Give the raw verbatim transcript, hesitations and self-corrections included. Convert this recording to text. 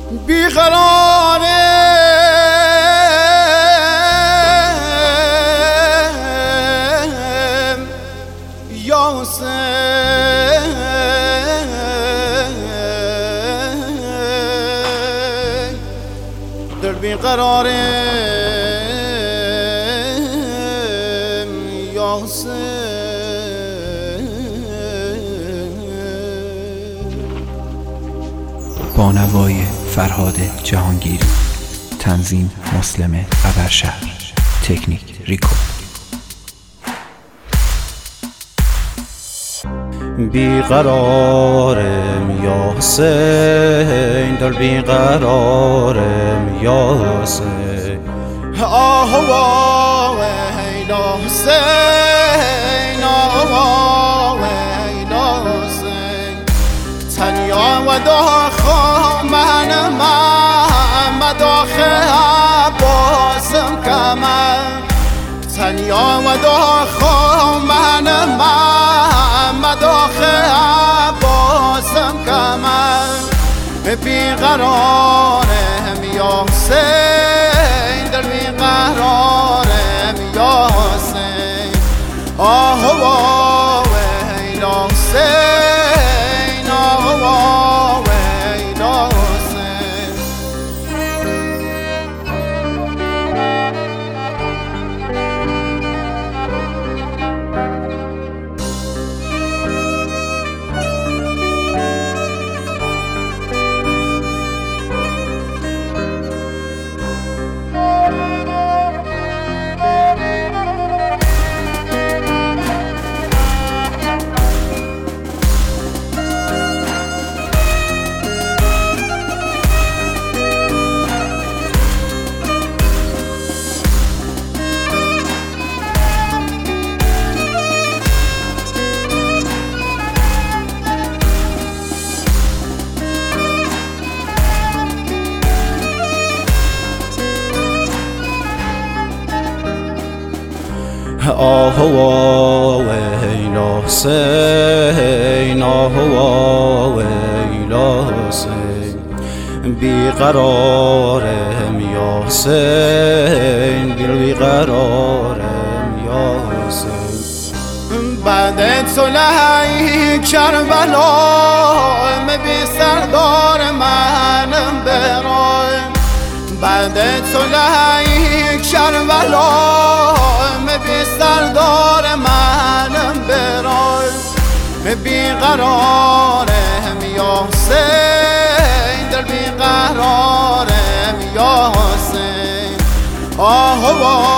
بیقرارم یا حسین، دل بیقرارم یا حسین. با نوای فرهاد جهانگیری، تنظیم مسلم ابرشهر، تکنیک ریکو. بیقرارم یا حسین، دل بیقرارم یا حسین. آه وای یا حسین، آه وای یا حسین. تنیا و داخل من محمد آخه عباسم کمن. تنیا و داخل من محمد آخه عباسم کمن. بیقرارم یا حسین، در بیقرارم یا حسین. آه وای یا حسین، آه وای یا حسین. آه وای یا حسین، آه وای یا حسین. بیقرارم یا حسین، دل بیقرارم یا حسین. بعد صلح کربلا بی سردار منم برای. بعد صلح کربلا بی سردار منم برای. بیقرارم یا حسین، در بیقرارم یا حسین. آه